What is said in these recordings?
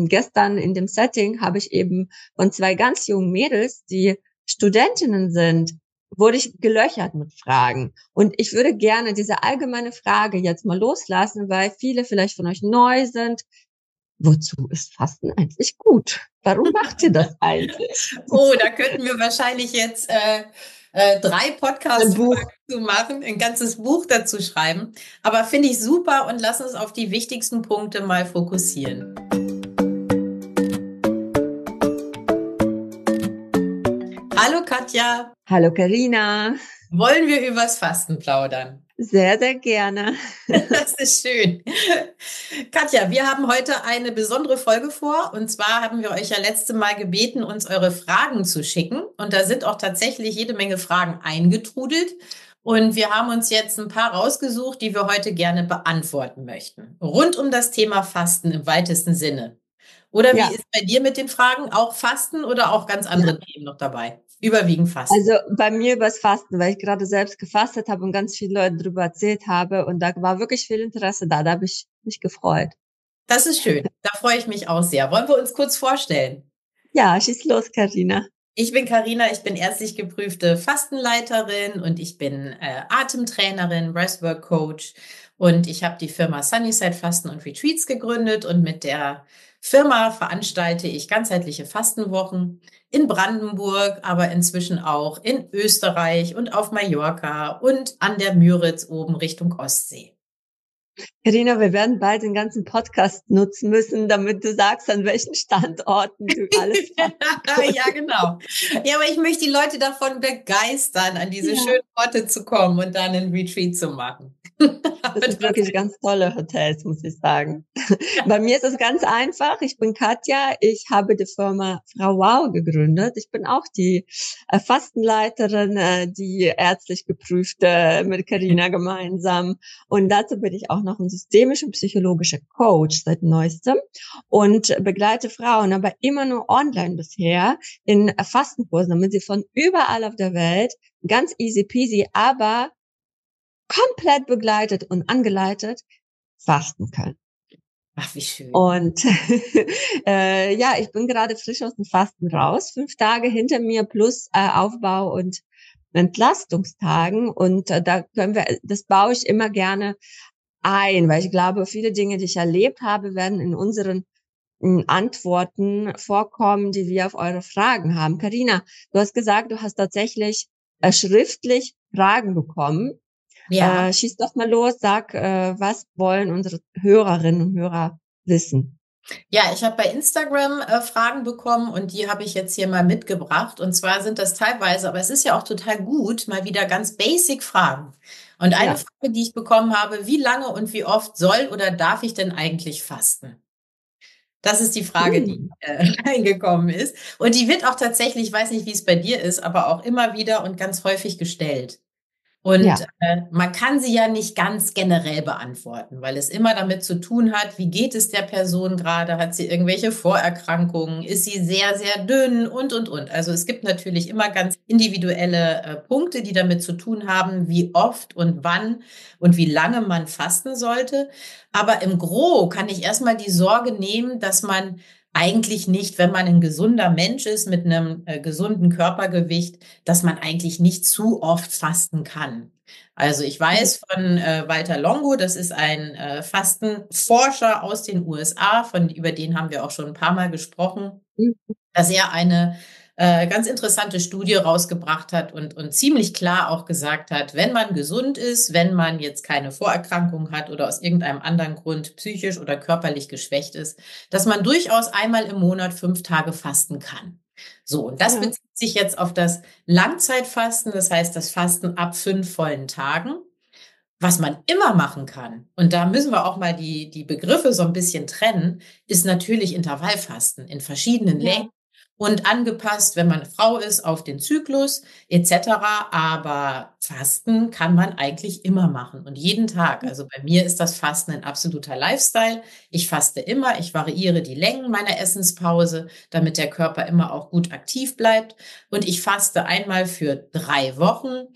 Und gestern in dem Setting habe ich eben von 2 ganz jungen Mädels, die Studentinnen sind, wurde ich gelöchert mit Fragen. Und ich würde gerne diese allgemeine Frage jetzt mal loslassen, weil viele vielleicht von euch neu sind. Wozu ist Fasten eigentlich gut? Warum macht ihr das eigentlich? Oh, da könnten wir wahrscheinlich jetzt 3 Ein Buch. Podcast-Folgen zu machen, ein ganzes Buch dazu schreiben. Aber finde ich super und lass uns auf die wichtigsten Punkte mal fokussieren. Hallo Katja, Hallo Carina. wollen wir übers Fasten plaudern? Sehr, sehr gerne. Das ist schön. Katja, wir haben heute eine besondere Folge vor. Und zwar haben wir euch ja letzte Mal gebeten, uns eure Fragen zu schicken. Und da sind auch tatsächlich jede Menge Fragen eingetrudelt. Und wir haben uns jetzt ein paar rausgesucht, die wir heute gerne beantworten möchten. Rund um das Thema Fasten im weitesten Sinne. Oder wie Ja, ist bei dir mit den Fragen? Auch Fasten oder auch ganz andere ja. Themen noch dabei? Überwiegend Fasten. Also bei mir übers Fasten, weil ich gerade selbst gefastet habe und ganz viele Leute darüber erzählt habe. Und da war wirklich viel Interesse da. Da habe ich mich gefreut. Das ist schön. Da freue ich mich auch sehr. Wollen wir uns kurz vorstellen? Ja, schieß los, Carina. Ich bin Karina, ich bin ärztlich geprüfte Fastenleiterin und ich bin Atemtrainerin, Breathwork Coach und ich habe die Firma Sunnyside Fasten und Retreats gegründet und mit der Firma veranstalte ich ganzheitliche Fastenwochen in Brandenburg, aber inzwischen auch in Österreich und auf Mallorca und an der Müritz oben Richtung Ostsee. Carina, wir werden bald den ganzen Podcast nutzen müssen, damit du sagst, an welchen Standorten du alles hast. Ja, genau. Ja, aber ich möchte die Leute davon begeistern, an diese Ja. schönen Orte zu kommen und dann einen Retreat zu machen. Das sind wirklich ganz tolle Hotels, muss ich sagen. Bei mir ist es ganz einfach. Ich bin Katja. Ich habe die Firma Frau Wow gegründet. Ich bin auch die Fastenleiterin, die ärztlich geprüfte mit Carina gemeinsam. Und dazu bin ich auch noch ein systemisch und psychologischer Coach seit neuestem und begleite Frauen, aber immer nur online bisher in Fastenkursen, damit sie von überall auf der Welt ganz easy peasy, aber komplett begleitet und angeleitet fasten können. Ach, wie schön. Und ja, ich bin gerade frisch aus dem Fasten raus, 5 Tage hinter mir plus Aufbau und Entlastungstagen. Und da können wir, das baue ich immer gerne ein, weil ich glaube, viele Dinge, die ich erlebt habe, werden in unseren Antworten vorkommen, die wir auf eure Fragen haben. Carina, du hast gesagt, du hast tatsächlich schriftlich Fragen bekommen. Ja. Schieß doch mal los, sag, was wollen unsere Hörerinnen und Hörer wissen? Ja, ich habe bei Instagram Fragen bekommen und die habe ich jetzt hier mal mitgebracht. Und zwar sind das teilweise, aber es ist ja auch total gut, mal wieder ganz basic Fragen. Und eine Ja. Frage, die ich bekommen habe, wie lange und wie oft soll oder darf ich denn eigentlich fasten? Das ist die Frage, die Hm. reingekommen ist. Und die wird auch tatsächlich, ich weiß nicht, wie es bei dir ist, aber auch immer wieder und ganz häufig gestellt. Und Ja. man kann sie ja nicht ganz generell beantworten, weil es immer damit zu tun hat, wie geht es der Person gerade? Hat sie irgendwelche Vorerkrankungen? Ist sie sehr, sehr dünn? Und. Also es gibt natürlich immer ganz individuelle Punkte, die damit zu tun haben, wie oft und wann und wie lange man fasten sollte. Aber im Gro kann ich erstmal die Sorge nehmen, dass man eigentlich nicht, wenn man ein gesunder Mensch ist mit einem gesunden Körpergewicht, dass man eigentlich nicht zu oft fasten kann. Also ich weiß von Walter Longo, das ist ein Fastenforscher aus den USA, über den haben wir auch schon ein paar Mal gesprochen, dass er eine ganz interessante Studie rausgebracht hat und ziemlich klar auch gesagt hat, wenn man gesund ist, wenn man jetzt keine Vorerkrankung hat oder aus irgendeinem anderen Grund psychisch oder körperlich geschwächt ist, dass man durchaus einmal im Monat 5 Tage fasten kann. So, und das Ja. bezieht sich jetzt auf das Langzeitfasten, das heißt das Fasten ab 5 vollen Tagen. Was man immer machen kann, und da müssen wir auch mal die Begriffe so ein bisschen trennen, ist natürlich Intervallfasten in verschiedenen Längen Ja. und angepasst, wenn man Frau ist, auf den Zyklus etc. Aber Fasten kann man eigentlich immer machen und jeden Tag. Also bei mir ist das Fasten ein absoluter Lifestyle. Ich faste immer, ich variiere die Längen meiner Essenspause, damit der Körper immer auch gut aktiv bleibt. Und ich faste einmal für 3 Wochen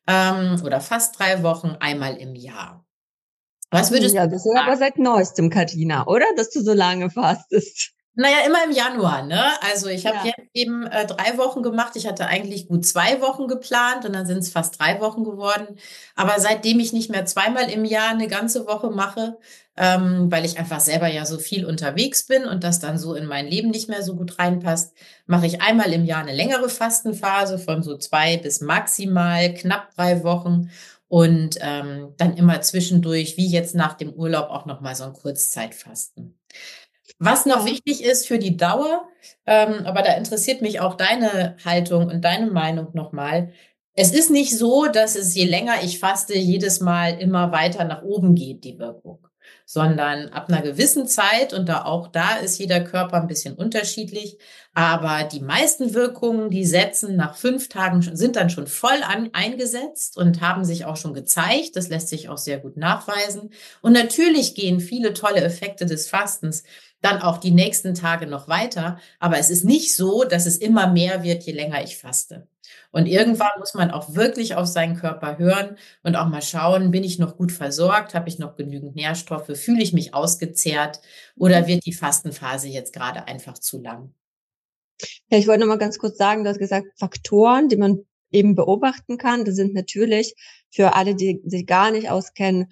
oder fast 3 Wochen, einmal im Jahr. Was würdest Ja, du das ist sagen? aber seit neuestem, Carina, oder? Dass du so lange fastest. Naja, immer im Januar, ne? Also ich habe Ja. jetzt eben 3 Wochen gemacht. Ich hatte eigentlich gut 2 Wochen geplant und dann sind es fast 3 Wochen geworden. Aber seitdem ich nicht mehr zweimal im Jahr eine ganze Woche mache, weil ich einfach selber ja so viel unterwegs bin und das dann so in mein Leben nicht mehr so gut reinpasst, mache ich einmal im Jahr eine längere Fastenphase von so 2 bis maximal knapp 3 Wochen. Und dann immer zwischendurch, wie jetzt nach dem Urlaub, auch nochmal so ein Kurzzeitfasten. Was noch Ja. wichtig ist für die Dauer, aber da interessiert mich auch deine Haltung und deine Meinung nochmal. Es ist nicht so, dass es je länger ich faste, jedes Mal immer weiter nach oben geht, die Wirkung, sondern ab einer gewissen Zeit, und da ist jeder Körper ein bisschen unterschiedlich, aber die meisten Wirkungen, die setzen nach 5 Tagen, sind dann schon voll eingesetzt und haben sich auch schon gezeigt. Das lässt sich auch sehr gut nachweisen. Und natürlich gehen viele tolle Effekte des Fastens dann auch die nächsten Tage noch weiter. Aber es ist nicht so, dass es immer mehr wird, je länger ich faste. Und Mhm. irgendwann muss man auch wirklich auf seinen Körper hören und auch mal schauen, bin ich noch gut versorgt? Habe ich noch genügend Nährstoffe? Fühle ich mich ausgezehrt? Oder wird die Fastenphase jetzt gerade einfach zu lang? Ja, ich wollte noch mal ganz kurz sagen, du hast gesagt, Faktoren, die man eben beobachten kann. Das sind natürlich für alle, die sich gar nicht auskennen,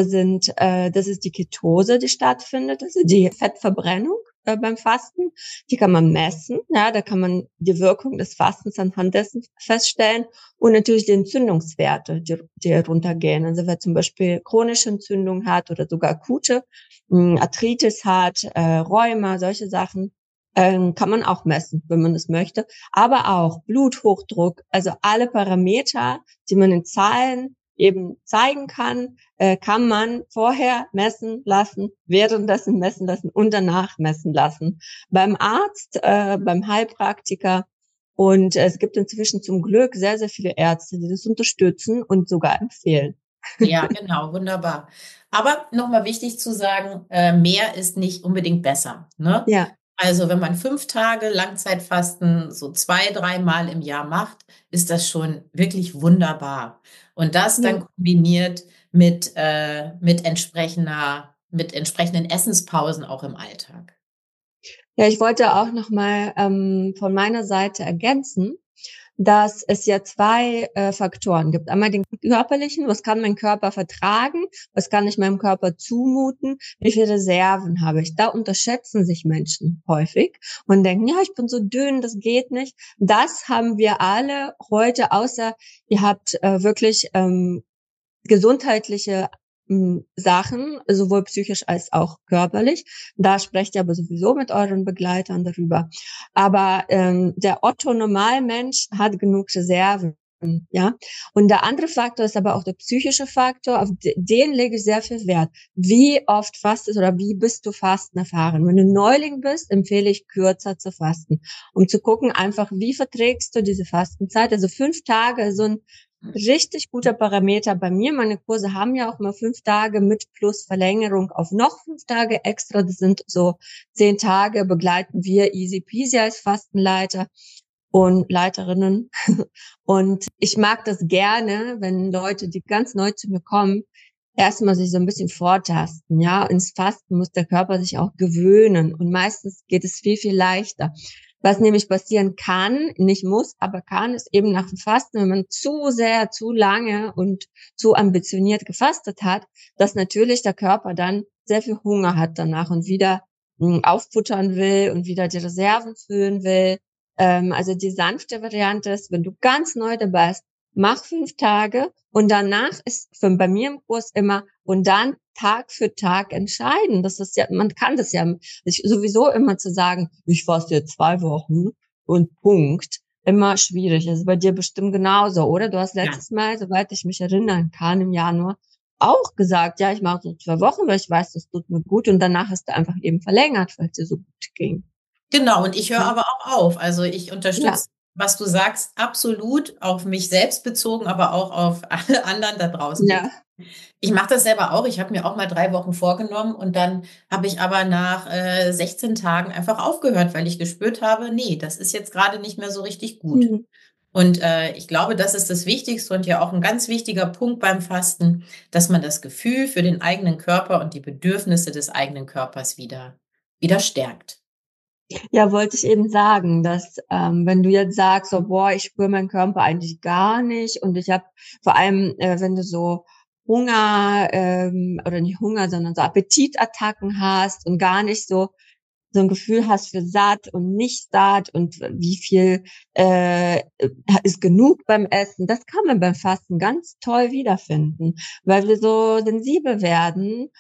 das ist die Ketose, die stattfindet, also die Fettverbrennung beim Fasten. Die kann man messen, ja, da kann man die Wirkung des Fastens anhand dessen feststellen und natürlich die Entzündungswerte, die runtergehen. Also wer zum Beispiel chronische Entzündung hat oder sogar akute Arthritis hat, Rheuma, solche Sachen, kann man auch messen, wenn man das möchte. Aber auch Bluthochdruck, also alle Parameter, die man in Zahlen eben zeigen kann man vorher messen lassen, währenddessen messen lassen und danach messen lassen. Beim Arzt, beim Heilpraktiker. Und es gibt inzwischen zum Glück sehr, sehr viele Ärzte, die das unterstützen und sogar empfehlen. Ja, genau, wunderbar. Aber nochmal wichtig zu sagen, mehr ist nicht unbedingt besser, ne? Ja, Also wenn man 5 Tage Langzeitfasten so 2, 3 Mal im Jahr macht, ist das schon wirklich wunderbar. Und das ja. dann kombiniert mit entsprechenden Essenspausen auch im Alltag. Ja, ich wollte auch noch mal von meiner Seite ergänzen, dass es ja zwei Faktoren gibt. Einmal den körperlichen, was kann mein Körper vertragen, was kann ich meinem Körper zumuten, wie viele Reserven habe ich. Da unterschätzen sich Menschen häufig und denken, ja, ich bin so dünn, das geht nicht. Das haben wir alle heute, außer ihr habt wirklich gesundheitliche Sachen, sowohl psychisch als auch körperlich. Da sprecht ihr aber sowieso mit euren Begleitern darüber. Aber der Otto-Normalmensch hat genug Reserven. Ja, und der andere Faktor ist aber auch der psychische Faktor, auf den lege ich sehr viel Wert. Wie oft fastest oder wie bist du Fasten erfahren? Wenn du Neuling bist, empfehle ich kürzer zu fasten, um zu gucken einfach, wie verträgst du diese Fastenzeit? Also 5 Tage, so ein richtig guter Parameter bei mir. Meine Kurse haben ja auch mal 5 Tage mit plus Verlängerung auf noch 5 Tage extra. Das sind so 10 Tage begleiten wir easy peasy als Fastenleiter und Leiterinnen. Und ich mag das gerne, wenn Leute, die ganz neu zu mir kommen, erstmal sich so ein bisschen vortasten. Ja, ins Fasten muss der Körper sich auch gewöhnen. Und meistens geht es viel, viel leichter. Was nämlich passieren kann, nicht muss, aber kann, ist eben nach dem Fasten, wenn man zu sehr, zu lange und zu ambitioniert gefastet hat, dass natürlich der Körper dann sehr viel Hunger hat danach und wieder auffuttern will und wieder die Reserven füllen will. Also die sanfte Variante ist, wenn du ganz neu dabei bist, mach 5 Tage und danach ist bei mir im Kurs immer und dann Tag für Tag entscheiden. Das ist ja, man kann das ja sich sowieso immer zu sagen, ich faste jetzt 2 Wochen und Punkt, immer schwierig. Das ist bei dir bestimmt genauso, oder? Du hast Ja. letztes Mal, soweit ich mich erinnern kann, im Januar auch gesagt, ja, ich mache so 2 Wochen, weil ich weiß, das tut mir gut und danach hast du einfach eben verlängert, weil es dir so gut ging. Genau, und ich höre Ja, aber auch auf. Also ich ja, unterstütze, was du sagst, absolut auf mich selbst bezogen, aber auch auf alle anderen da draußen bezogen. ja. Ich mache das selber auch. Ich habe mir auch mal 3 Wochen vorgenommen und dann habe ich aber nach 16 Tagen einfach aufgehört, weil ich gespürt habe, nee, das ist jetzt gerade nicht mehr so richtig gut. Mhm. Und ich glaube, das ist das Wichtigste und ja auch ein ganz wichtiger Punkt beim Fasten, dass man das Gefühl für den eigenen Körper und die Bedürfnisse des eigenen Körpers wieder stärkt. Ja, wollte ich eben sagen, dass wenn du jetzt sagst, so, boah, ich spüre meinen Körper eigentlich gar nicht und ich habe vor allem, wenn du so Hunger oder nicht Hunger, sondern so Appetitattacken hast und gar nicht so ein Gefühl hast für satt und nicht satt und wie viel ist genug beim Essen, das kann man beim Fasten ganz toll wiederfinden, weil wir so sensibel werden.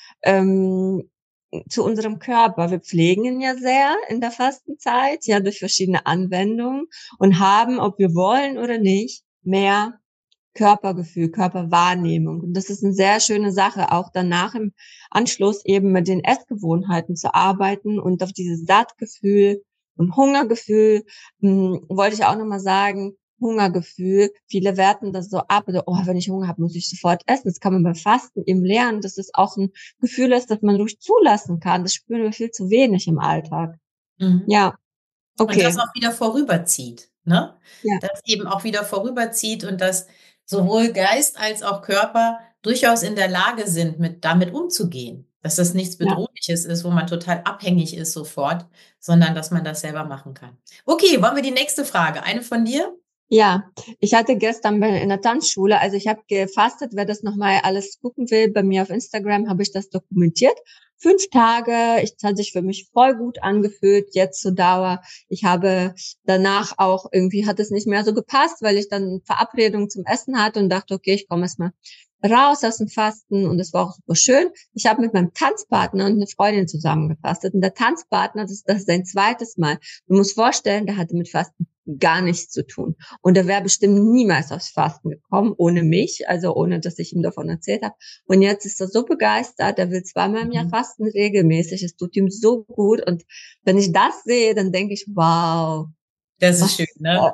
Zu unserem Körper. Wir pflegen ihn ja sehr in der Fastenzeit, ja, durch verschiedene Anwendungen und haben, ob wir wollen oder nicht, mehr Körpergefühl, Körperwahrnehmung. Und das ist eine sehr schöne Sache, auch danach im Anschluss eben mit den Essgewohnheiten zu arbeiten und auf dieses Sattgefühl und Hungergefühl, wollte ich auch nochmal sagen, Hungergefühl. Viele werten das so ab, oder, oh, wenn ich Hunger habe, muss ich sofort essen. Das kann man beim Fasten eben lernen, dass es auch ein Gefühl ist, das man ruhig zulassen kann. Das spüren wir viel zu wenig im Alltag. Mhm. Ja, Und das okay. auch wieder vorüberzieht, ne? Ja, Das eben auch wieder vorüberzieht und dass sowohl Geist als auch Körper durchaus in der Lage sind, damit umzugehen. Dass das nichts ja. Bedrohliches ist, wo man total abhängig ist sofort, sondern dass man das selber machen kann. Okay, wollen wir die nächste Frage? Eine von dir? Ja, ich hatte gestern in der Tanzschule, also ich habe gefastet, wer das nochmal alles gucken will, bei mir auf Instagram habe ich das dokumentiert. 5 Tage, es hat sich für mich voll gut angefühlt, jetzt zur Dauer. Ich habe danach auch, irgendwie hat es nicht mehr so gepasst, weil ich dann Verabredung zum Essen hatte und dachte, okay, ich komme erstmal raus aus dem Fasten und es war auch super schön. Ich habe mit meinem Tanzpartner und einer Freundin zusammen gefastet und der Tanzpartner, das ist sein zweites Mal. Du musst vorstellen, der hatte mit Fasten gar nichts zu tun. Und er wäre bestimmt niemals aufs Fasten gekommen, ohne mich, also ohne, dass ich ihm davon erzählt habe. Und jetzt ist er so begeistert, er will 2-mal im Jahr Mhm. fasten, regelmäßig. Es tut ihm so gut. Und wenn ich das sehe, dann denke ich, wow, Das ist schön, was, ne?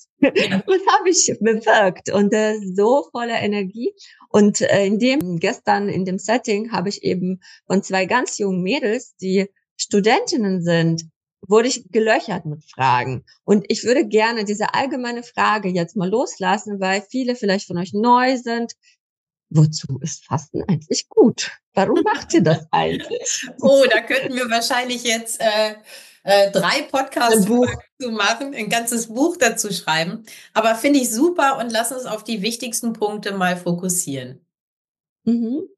Ja. was habe ich bewirkt? Und so voller Energie. Und gestern in dem Setting habe ich eben von 2 ganz jungen Mädels, die Studentinnen sind, wurde ich gelöchert mit Fragen. Und ich würde gerne diese allgemeine Frage jetzt mal loslassen, weil viele vielleicht von euch neu sind. Wozu ist Fasten eigentlich gut? Warum macht ihr das eigentlich? Oh, da könnten wir wahrscheinlich jetzt 3 Ein Podcast-Folgen Buch. zu machen, ein ganzes Buch dazu schreiben. Aber finde ich super und lass uns auf die wichtigsten Punkte mal fokussieren. Mhm.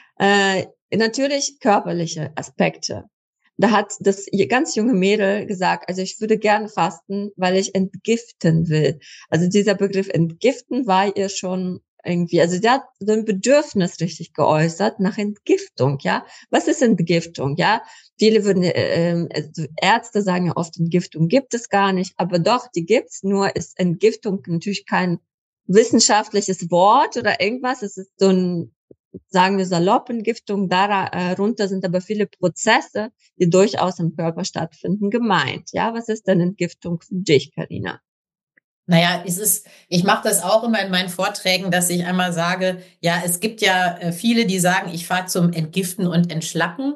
Natürlich körperliche Aspekte. Da hat das ganz junge Mädel gesagt, also ich würde gerne fasten, weil ich entgiften will. Also dieser Begriff entgiften war ihr schon irgendwie, also der hat so ein Bedürfnis richtig geäußert nach Entgiftung, ja. Was ist Entgiftung, ja? Viele würden, also Ärzte sagen ja oft, Entgiftung gibt es gar nicht, aber doch, die gibt's, nur ist Entgiftung natürlich kein wissenschaftliches Wort oder irgendwas. Es ist so ein, sagen wir salopp, Entgiftung, darunter sind aber viele Prozesse, die durchaus im Körper stattfinden, gemeint. Ja, was ist denn Entgiftung für dich, Carina? Naja, ich mache das auch immer in meinen Vorträgen, dass ich einmal sage, ja, es gibt ja viele, die sagen, ich fahre zum Entgiften und Entschlacken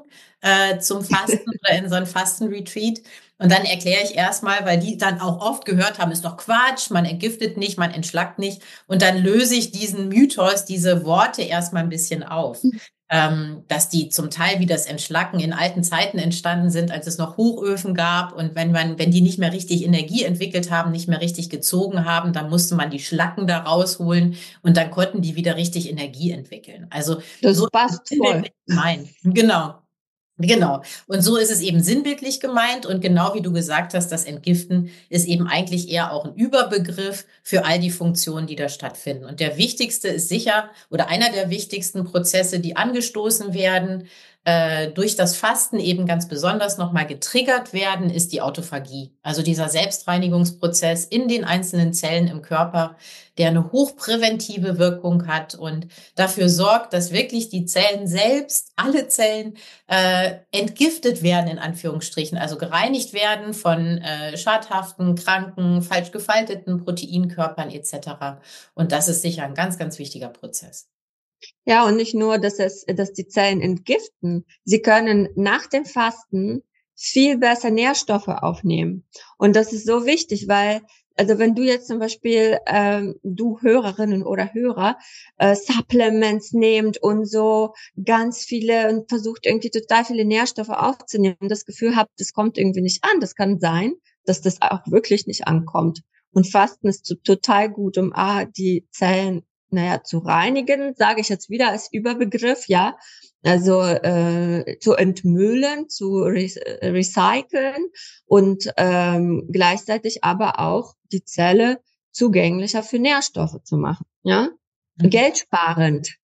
zum Fasten oder in so ein Fastenretreat. Und dann erkläre ich erstmal, weil die dann auch oft gehört haben, ist doch Quatsch, man entgiftet nicht, man entschlackt nicht. Und dann löse ich diesen Mythos, diese Worte erstmal ein bisschen auf. Dass die zum Teil wie das Entschlacken in alten Zeiten entstanden sind, als es noch Hochöfen gab und wenn die nicht mehr richtig Energie entwickelt haben, nicht mehr richtig gezogen haben, dann musste man die Schlacken da rausholen und dann konnten die wieder richtig Energie entwickeln. Also so Das ist es passt voll. sinnbildlich gemeint. Genau. Genau. Und so ist es eben sinnbildlich gemeint. Und genau wie du gesagt hast, das Entgiften ist eben eigentlich eher auch ein Überbegriff für all die Funktionen, die da stattfinden. Und der wichtigste ist sicher oder einer der wichtigsten Prozesse, die angestoßen werden, durch das Fasten eben ganz besonders nochmal getriggert werden, ist die Autophagie. Also dieser Selbstreinigungsprozess in den einzelnen Zellen im Körper, der eine hochpräventive Wirkung hat und dafür sorgt, dass wirklich die Zellen selbst, alle Zellen, entgiftet werden, in Anführungsstrichen, also gereinigt werden von schadhaften, kranken, falsch gefalteten Proteinkörpern etc. Und das ist sicher ein ganz, ganz wichtiger Prozess. Ja, und nicht nur, dass die Zellen entgiften. Sie können nach dem Fasten viel besser Nährstoffe aufnehmen. Und das ist so wichtig, weil also wenn du jetzt zum Beispiel, du Hörerinnen oder Hörer, Supplements nehmt und so ganz viele und versucht irgendwie total viele Nährstoffe aufzunehmen und das Gefühl habt, das kommt irgendwie nicht an. Das kann sein, dass das auch wirklich nicht ankommt. Und Fasten ist total gut, um die Zellen, zu reinigen, sage ich jetzt wieder als Überbegriff, ja. Also zu entmüllen, zu recyceln und gleichzeitig aber auch die Zelle zugänglicher für Nährstoffe zu machen, ja. Mhm. Geldsparend,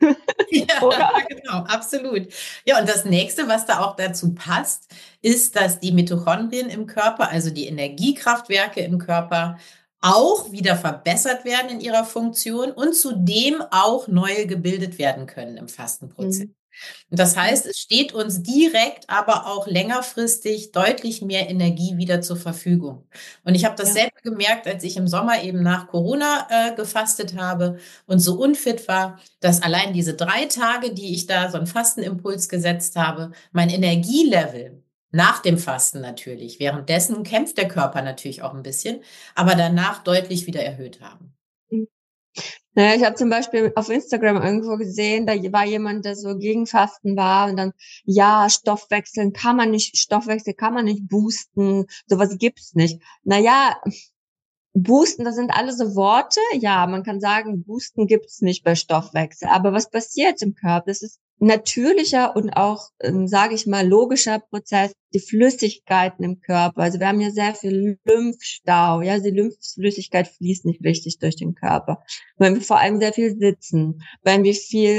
Ja, oder? genau, absolut. Ja, und das nächste, was da auch dazu passt, ist, dass die Mitochondrien im Körper, also die Energiekraftwerke im Körper, auch wieder verbessert werden in ihrer Funktion und zudem auch neu gebildet werden können im Fastenprozess. Mhm. Und das heißt, es steht uns direkt, aber auch längerfristig deutlich mehr Energie wieder zur Verfügung. Und ich habe das Ja. selber gemerkt, als ich im Sommer eben nach Corona gefastet habe und so unfit war, dass allein diese 3 Tage, die ich da so einen Fastenimpuls gesetzt habe, mein Energielevel nach dem Fasten natürlich, währenddessen kämpft der Körper natürlich auch ein bisschen, aber danach deutlich wieder erhöht haben. Naja, ich habe zum Beispiel auf Instagram irgendwo gesehen, da war jemand, der so gegen Fasten war und dann, ja, Stoffwechsel kann man nicht boosten, sowas gibt's nicht. Naja, Boosten, das sind alle so Worte. Ja, man kann sagen, Boosten gibt's nicht bei Stoffwechsel. Aber was passiert im Körper? Das ist natürlicher und auch, sage ich mal, logischer Prozess, die Flüssigkeiten im Körper. Also wir haben ja sehr viel Lymphstau. Ja, die Lymphflüssigkeit fließt nicht richtig durch den Körper. Wenn wir vor allem sehr viel sitzen, wenn wir viel,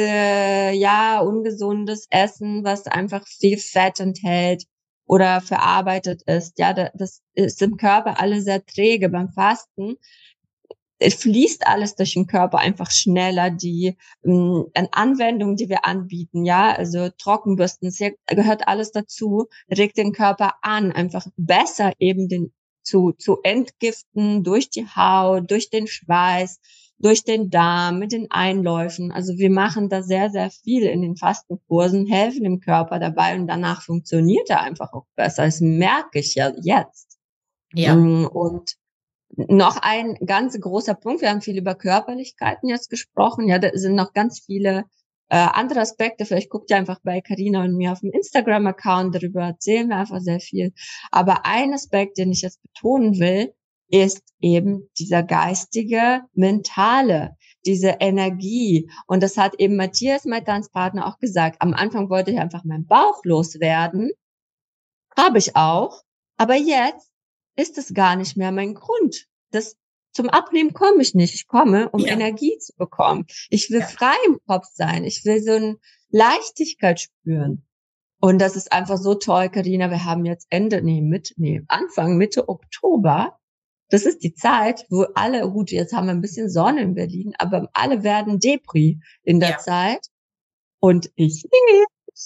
ungesundes essen, was einfach viel Fett enthält, oder verarbeitet ist. Ja, das ist im Körper alles sehr träge. Beim Fasten es fließt alles durch den Körper einfach schneller. Die an Anwendungen, die wir anbieten, ja, also Trockenbürsten, das gehört alles dazu, regt den Körper an, einfach besser eben den zu entgiften durch die Haut, durch den Schweiß, durch den Darm, mit den Einläufen. Also wir machen da sehr, sehr viel in den Fastenkursen, helfen dem Körper dabei und danach funktioniert er einfach auch besser. Das merke ich ja jetzt. Ja. Und noch ein ganz großer Punkt. Wir haben viel über Körperlichkeiten jetzt gesprochen. Ja, da sind noch ganz viele andere Aspekte. Vielleicht guckt ihr einfach bei Carina und mir auf dem Instagram-Account. Darüber erzählen wir einfach sehr viel. Aber ein Aspekt, den ich jetzt betonen will, ist eben dieser geistige, mentale, diese Energie. Und das hat eben Matthias, mein Tanzpartner, auch gesagt. Am Anfang wollte ich einfach meinen Bauch loswerden. Habe ich auch. Aber jetzt ist es gar nicht mehr mein Grund. Zum Abnehmen komme ich nicht. Ich komme, um Ja. Energie zu bekommen. Ich will Ja. frei im Kopf sein. Ich will so eine Leichtigkeit spüren. Und das ist einfach so toll, Carina. Wir haben jetzt Anfang, Mitte Oktober. Das ist die Zeit, wo alle, gut, jetzt haben wir ein bisschen Sonne in Berlin, aber alle werden Depri in der Ja. Zeit. Und ich singe.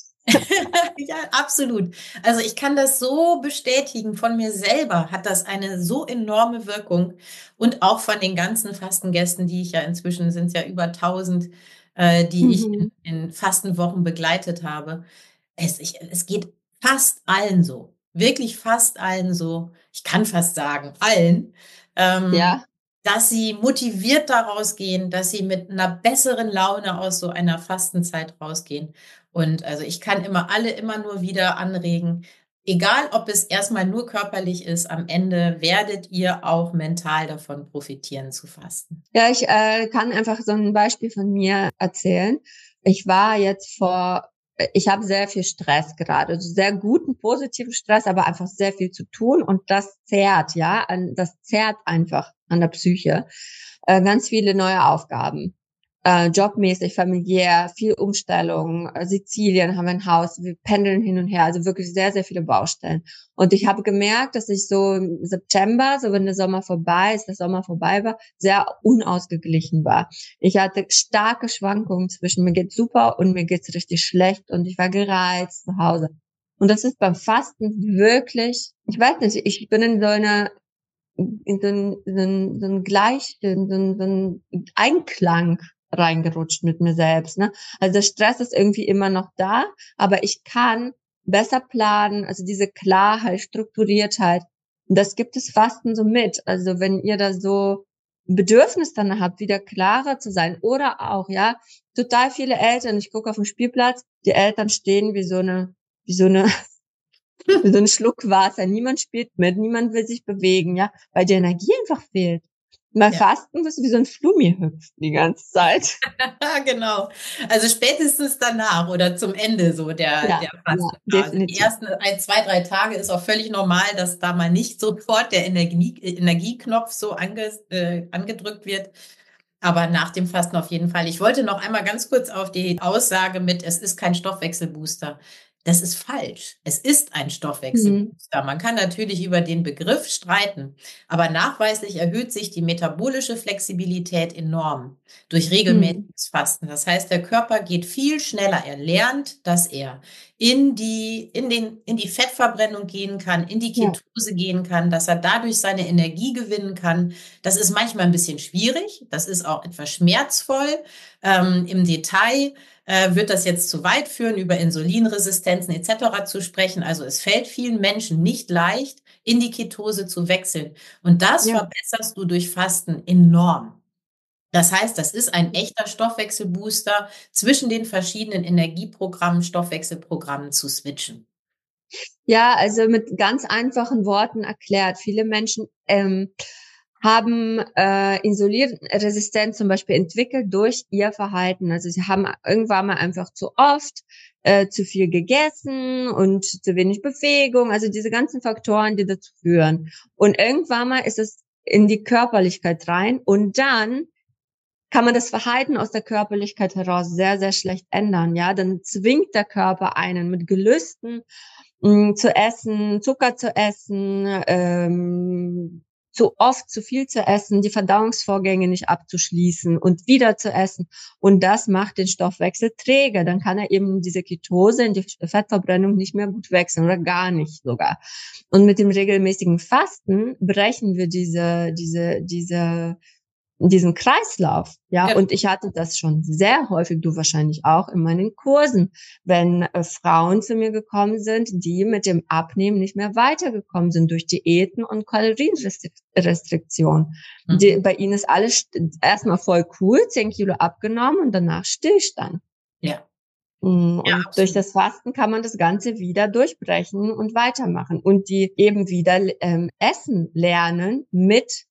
Ja, absolut. Also ich kann das so bestätigen. Von mir selber hat das eine so enorme Wirkung und auch von den ganzen Fastengästen, die ich ja inzwischen sind es ja über 1000, die ich Mhm. in Fastenwochen begleitet habe. Es geht fast allen so, wirklich fast allen so. Ich kann fast sagen, allen, ähm, Ja. dass sie motiviert daraus gehen, dass sie mit einer besseren Laune aus so einer Fastenzeit rausgehen. Und also ich kann immer alle immer nur wieder anregen, egal ob es erstmal nur körperlich ist, am Ende werdet ihr auch mental davon profitieren zu fasten. Ja, ich kann einfach so ein Beispiel von mir erzählen. Ich war jetzt ich habe sehr viel Stress gerade, also sehr guten, positiven Stress, aber einfach sehr viel zu tun und das zehrt, das zehrt einfach an der Psyche. Ganz viele neue Aufgaben. Jobmäßig, familiär, viel Umstellung. Sizilien haben wir ein Haus, wir pendeln hin und her, also wirklich sehr, sehr viele Baustellen. Und ich habe gemerkt, dass ich so im September, so wenn der Sommer vorbei war, sehr unausgeglichen war. Ich hatte starke Schwankungen zwischen mir geht's super und mir geht's richtig schlecht und ich war gereizt zu Hause. Und das ist beim Fasten wirklich, ich weiß nicht, ich bin in so einer in so ein so ein Einklang reingerutscht mit mir selbst, ne? Also der Stress ist irgendwie immer noch da, aber ich kann besser planen, also diese Klarheit, Strukturiertheit. Und das gibt es Fasten so mit. Also wenn ihr da so ein Bedürfnis dann habt, wieder klarer zu sein oder auch, ja, total viele Eltern, ich gucke auf den Spielplatz, die Eltern stehen wie so eine, wie so ein Schluck Wasser. Niemand spielt mit, niemand will sich bewegen, ja, weil die Energie einfach fehlt. Bei Ja. Fasten bist du wie so ein Flummi hüpft die ganze Zeit. Genau. Also spätestens danach oder zum Ende so der Ja, Fastenphase. Die definitiv. ersten 2, 3 Tage ist auch völlig normal, dass da mal nicht sofort der Energieknopf so angedrückt wird. Aber nach dem Fasten auf jeden Fall. Ich wollte noch einmal ganz kurz auf die Aussage mit, es ist kein Stoffwechselbooster. Das ist falsch. Es ist ein Mhm. Stoffwechselbooster. Man kann natürlich über den Begriff streiten, aber nachweislich erhöht sich die metabolische Flexibilität enorm durch Mhm. regelmäßiges Fasten. Das heißt, der Körper geht viel schneller. Er lernt, dass er in die Fettverbrennung gehen kann, in die Ja. Ketose gehen kann, dass er dadurch seine Energie gewinnen kann. Das ist manchmal ein bisschen schwierig. Das ist auch etwas schmerzvoll. Im Detail wird das jetzt zu weit führen, über Insulinresistenzen etc. zu sprechen. Also es fällt vielen Menschen nicht leicht, in die Ketose zu wechseln. Und das Ja. verbesserst du durch Fasten enorm. Das heißt, das ist ein echter Stoffwechselbooster, zwischen den verschiedenen Energieprogrammen, Stoffwechselprogrammen zu switchen. Ja, also mit ganz einfachen Worten erklärt. Viele Menschen haben Insulinresistenz zum Beispiel entwickelt durch ihr Verhalten. Also sie haben irgendwann mal einfach zu oft zu viel gegessen und zu wenig Bewegung. Also diese ganzen Faktoren, die dazu führen. Und irgendwann mal ist es in die Körperlichkeit rein und dann kann man das Verhalten aus der Körperlichkeit heraus sehr, sehr schlecht ändern. Ja, dann zwingt der Körper einen mit Gelüsten zu essen, Zucker zu essen, zu oft zu viel zu essen, die Verdauungsvorgänge nicht abzuschließen und wieder zu essen. Und das macht den Stoffwechsel träge. Dann kann er eben diese Ketose in die Fettverbrennung nicht mehr gut wechseln oder gar nicht sogar. Und mit dem regelmäßigen Fasten brechen wir diesen Kreislauf, ja, Ja, und ich hatte das schon sehr häufig, du wahrscheinlich auch in meinen Kursen, wenn Frauen zu mir gekommen sind, die mit dem Abnehmen nicht mehr weitergekommen sind durch Diäten und Kalorienrestriktion. mhm. Bei ihnen ist alles erstmal voll cool, 10 Kilo abgenommen und danach Stillstand. Ja, ja, Und durch absolut. das Fasten kann man das Ganze wieder durchbrechen und weitermachen und die eben wieder essen lernen mit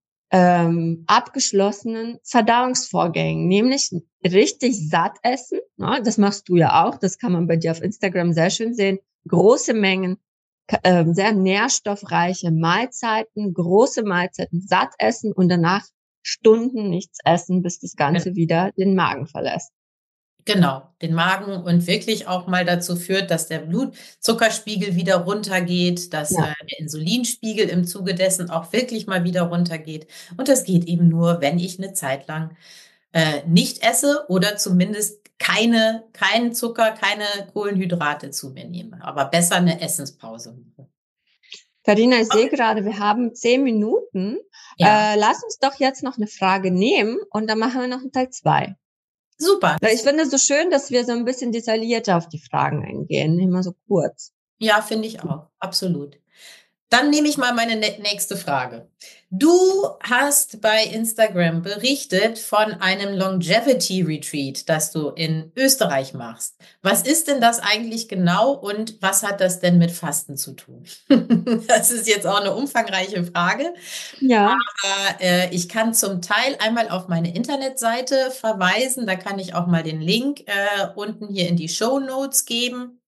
abgeschlossenen Verdauungsvorgängen, nämlich richtig satt essen. Ne? Das machst du ja auch. Das kann man bei dir auf Instagram sehr schön sehen. Große Mengen, sehr nährstoffreiche Mahlzeiten, große Mahlzeiten satt essen und danach Stunden nichts essen, bis das Ganze wieder den Magen verlässt. Genau, den Magen und wirklich auch mal dazu führt, dass der Blutzuckerspiegel wieder runtergeht, dass Ja. der Insulinspiegel im Zuge dessen auch wirklich mal wieder runtergeht. Und das geht eben nur, wenn ich eine Zeit lang nicht esse oder zumindest keinen Zucker, keine Kohlenhydrate zu mir nehme, aber besser eine Essenspause mache. Carina, ich sehe gerade, wir haben 10 Minuten. Ja, Lass uns doch jetzt noch eine Frage nehmen und dann machen wir noch einen Teil 2. super. Weil ich finde es so schön, dass wir so ein bisschen detaillierter auf die Fragen eingehen, nicht mal so kurz. Ja, finde ich auch. Absolut. Dann nehme ich mal meine nächste Frage. Du hast bei Instagram berichtet von einem Longevity Retreat, das du in Österreich machst. Was ist denn das eigentlich genau und was hat das denn mit Fasten zu tun? Das ist jetzt auch eine umfangreiche Frage, Ja, aber ich kann zum Teil einmal auf meine Internetseite verweisen. Da kann ich auch mal den Link unten hier in die Show Notes geben.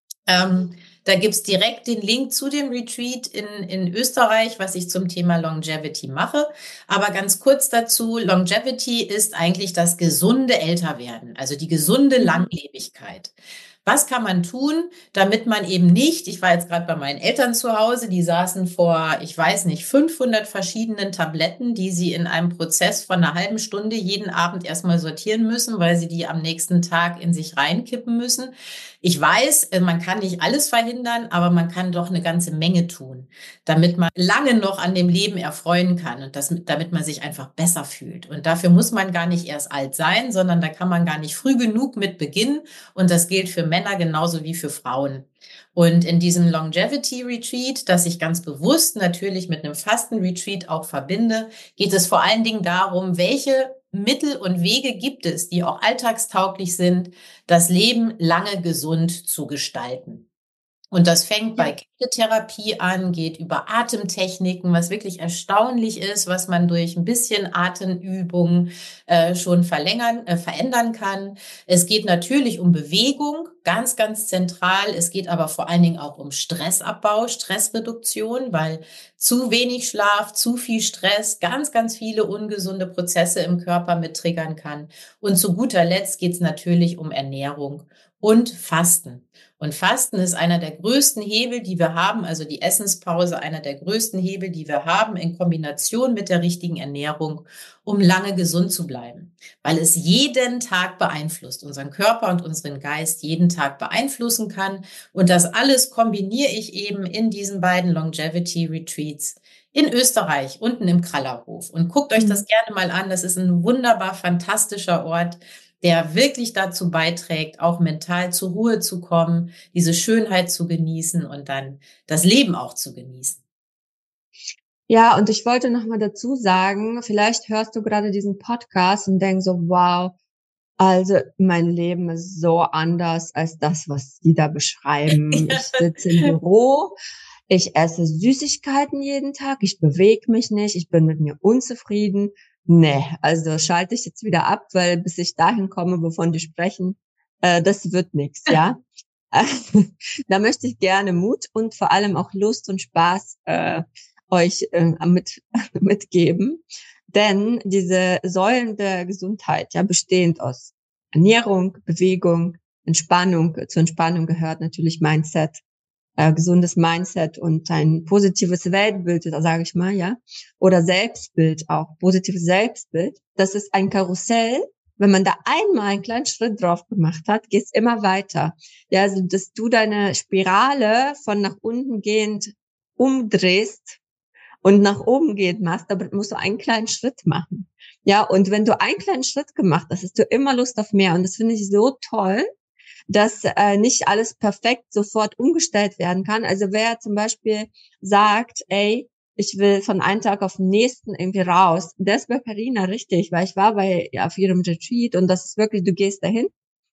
Da gibt's direkt den Link zu dem Retreat in Österreich, was ich zum Thema Longevity mache. Aber ganz kurz dazu, Longevity ist eigentlich das gesunde Älterwerden, also die gesunde mhm. Langlebigkeit. Was kann man tun, damit man eben nicht, ich war jetzt gerade bei meinen Eltern zu Hause, die saßen vor, ich weiß nicht, 500 verschiedenen Tabletten, die sie in einem Prozess von einer halben Stunde jeden Abend erstmal sortieren müssen, weil sie die am nächsten Tag in sich reinkippen müssen. Ich weiß, man kann nicht alles verhindern, aber man kann doch eine ganze Menge tun, damit man lange noch an dem Leben erfreuen kann und damit man sich einfach besser fühlt. Und dafür muss man gar nicht erst alt sein, sondern da kann man gar nicht früh genug mit beginnen. Und das gilt für Männer genauso wie für Frauen. Und in diesem Longevity Retreat, das ich ganz bewusst natürlich mit einem Fasten-Retreat auch verbinde, geht es vor allen Dingen darum, welche Mittel und Wege gibt es, die auch alltagstauglich sind, das Leben lange gesund zu gestalten. Und das fängt bei Ja. Kältetherapie an, geht über Atemtechniken, was wirklich erstaunlich ist, was man durch ein bisschen Atemübung schon verändern kann. Es geht natürlich um Bewegung, ganz, ganz zentral. Es geht aber vor allen Dingen auch um Stressabbau, Stressreduktion, weil zu wenig Schlaf, zu viel Stress, ganz, ganz viele ungesunde Prozesse im Körper mit triggern kann. Und zu guter Letzt geht es natürlich um Ernährung und Fasten. Und Fasten ist einer der größten Hebel, die wir haben, also die Essenspause, einer der größten Hebel, die wir haben, in Kombination mit der richtigen Ernährung, um lange gesund zu bleiben. Weil es jeden Tag beeinflusst, unseren Körper und unseren Geist jeden Tag beeinflussen kann. Und das alles kombiniere ich eben in diesen beiden Longevity Retreats in Österreich, unten im Krallerhof. Und guckt euch das gerne mal an. Das ist ein wunderbar fantastischer Ort, der wirklich dazu beiträgt, auch mental zur Ruhe zu kommen, diese Schönheit zu genießen und dann das Leben auch zu genießen. Ja, und ich wollte noch mal dazu sagen, vielleicht hörst du gerade diesen Podcast und denkst so, wow, also mein Leben ist so anders als das, was die da beschreiben. Ich sitze im Büro, ich esse Süßigkeiten jeden Tag, ich bewege mich nicht, ich bin mit mir unzufrieden. Nee, also schalte ich jetzt wieder ab, weil bis ich dahin komme, wovon die sprechen, das wird nichts, ja. Da möchte ich gerne Mut und vor allem auch Lust und Spaß euch mitgeben. Denn diese Säulen der Gesundheit, ja, bestehend aus Ernährung, Bewegung, Entspannung, zur Entspannung gehört natürlich Mindset, gesundes Mindset und ein positives Weltbild, da sage ich mal, ja, oder Selbstbild auch, positives Selbstbild. Das ist ein Karussell. Wenn man da einmal einen kleinen Schritt drauf gemacht hat, geht's immer weiter. Ja, also, dass du deine Spirale von nach unten gehend umdrehst und nach oben gehend machst, da musst du einen kleinen Schritt machen. Ja, und wenn du einen kleinen Schritt gemacht hast, hast du immer Lust auf mehr. Und das finde ich so toll, dass nicht alles perfekt sofort umgestellt werden kann. Also wer zum Beispiel sagt, ey, ich will von einem Tag auf den nächsten irgendwie raus, das ist bei Carina richtig, weil ich war auf ihrem Retreat und das ist wirklich, du gehst dahin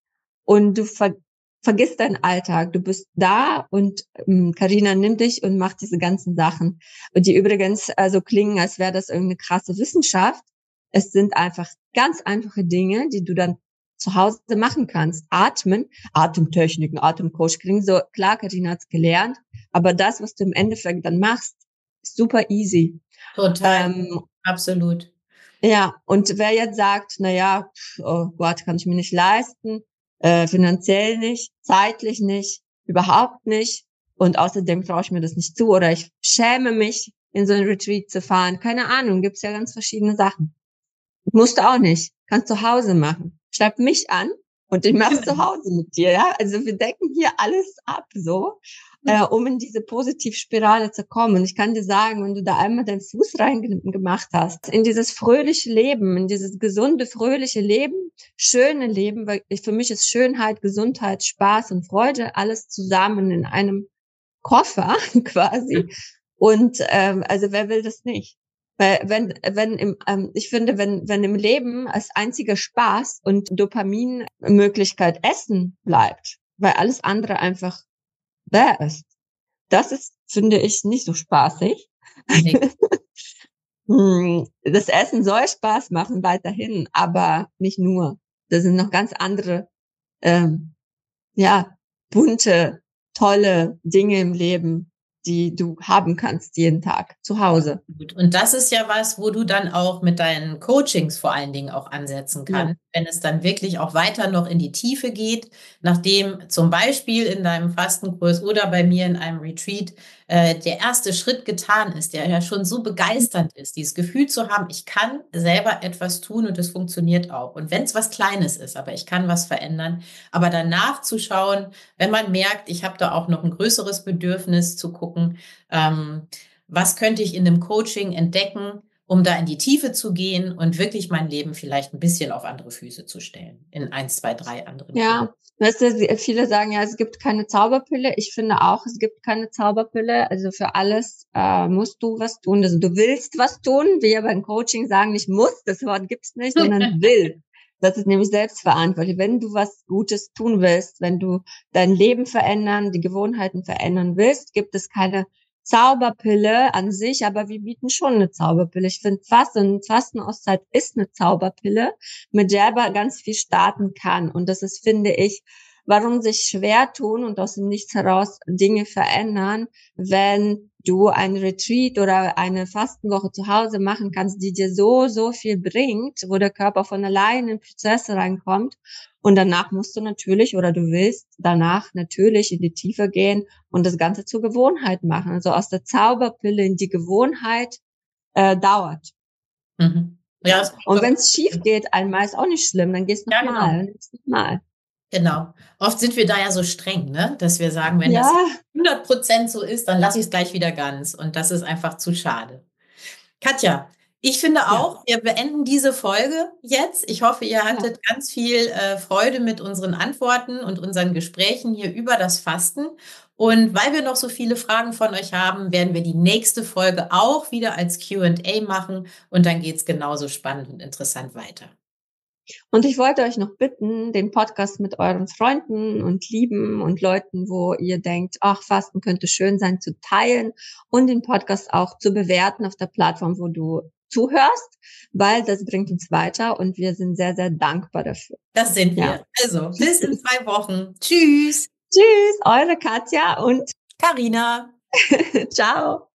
und du vergisst deinen Alltag. Du bist da und Carina nimmt dich und macht diese ganzen Sachen. Und die übrigens also klingen, als wäre das irgendeine krasse Wissenschaft. Es sind einfach ganz einfache Dinge, die du dann zu Hause machen kannst. Atmen, Atemtechniken, Atemcoach klingen so, klar, Carina hat's gelernt, aber das, was du im Endeffekt dann machst, ist super easy. Total, absolut. Ja, und wer jetzt sagt, na ja, oh Gott, kann ich mir nicht leisten, finanziell nicht, zeitlich nicht, überhaupt nicht und außerdem traue ich mir das nicht zu oder ich schäme mich, in so ein Retreat zu fahren. Keine Ahnung, gibt's ja ganz verschiedene Sachen. Musst du auch nicht, kannst zu Hause machen. Schreib mich an und ich mach's zu Hause mit dir, ja. Also wir decken hier alles ab, so, um in diese Positivspirale zu kommen. Und ich kann dir sagen, wenn du da einmal deinen Fuß reingemacht hast, in dieses fröhliche Leben, in dieses gesunde, fröhliche Leben, schöne Leben, weil für mich ist Schönheit, Gesundheit, Spaß und Freude alles zusammen in einem Koffer quasi. Und also wer will das nicht? Weil ich finde, wenn im Leben als einziger Spaß und Dopaminmöglichkeit Essen bleibt, weil alles andere einfach bäh ist, das ist, finde ich, nicht so spaßig. Nee. Das Essen soll Spaß machen weiterhin, aber nicht nur. Da sind noch ganz andere, ja, bunte, tolle Dinge im Leben, die du haben kannst jeden Tag zu Hause. Gut. Und das ist ja was, wo du dann auch mit deinen Coachings vor allen Dingen auch ansetzen Ja. kannst. wenn es dann wirklich auch weiter noch in die Tiefe geht, nachdem zum Beispiel in deinem Fastenkurs oder bei mir in einem Retreat der erste Schritt getan ist, der ja schon so begeisternd ist, dieses Gefühl zu haben, ich kann selber etwas tun und es funktioniert auch. Und wenn es was Kleines ist, aber ich kann was verändern, aber danach zu schauen, wenn man merkt, ich habe da auch noch ein größeres Bedürfnis zu gucken, was könnte ich in einem Coaching entdecken, um da in die Tiefe zu gehen und wirklich mein Leben vielleicht ein bisschen auf andere Füße zu stellen, in 1, 2, 3 anderen Füßen. Ja, weißt du, viele sagen ja, es gibt keine Zauberpille. Ich finde auch, es gibt keine Zauberpille. Also für alles musst du was tun. Also du willst was tun. Wir beim Coaching sagen nicht muss, das Wort gibt's nicht, sondern will. Das ist nämlich selbstverantwortlich. Wenn du was Gutes tun willst, wenn du dein Leben verändern, die Gewohnheiten verändern willst, gibt es keine Zauberpille an sich, aber wir bieten schon eine Zauberpille. Ich finde Fastenauszeit ist eine Zauberpille, mit der man ganz viel starten kann. Und das ist, finde ich, warum sich schwer tun und aus dem Nichts heraus Dinge verändern, wenn du ein Retreat oder eine Fastenwoche zu Hause machen kannst, die dir so viel bringt, wo der Körper von alleine in Prozesse reinkommt. Und danach musst du natürlich oder du willst danach natürlich in die Tiefe gehen und das Ganze zur Gewohnheit machen. Also aus der Zauberpille in die Gewohnheit dauert. Mhm. Ja, und wenn es schief geht, einmal ist auch nicht schlimm, dann gehst du nochmal. Genau. Genau. Oft sind wir da ja so streng, ne? Dass wir sagen, wenn das 100% so ist, dann lasse ich es gleich wieder ganz. Und das ist einfach zu schade. Katja, ich finde auch, wir beenden diese Folge jetzt. Ich hoffe, ihr hattet ganz viel Freude mit unseren Antworten und unseren Gesprächen hier über das Fasten. Und weil wir noch so viele Fragen von euch haben, werden wir die nächste Folge auch wieder als Q&A machen. Und dann geht es genauso spannend und interessant weiter. Und ich wollte euch noch bitten, den Podcast mit euren Freunden und Lieben und Leuten, wo ihr denkt, ach, Fasten könnte schön sein, zu teilen und den Podcast auch zu bewerten auf der Plattform, wo du zuhörst, weil das bringt uns weiter und wir sind sehr, sehr dankbar dafür. Das sind wir. Ja. Also, bis in 2 Wochen. Tschüss. Tschüss, eure Katja und Carina. Ciao.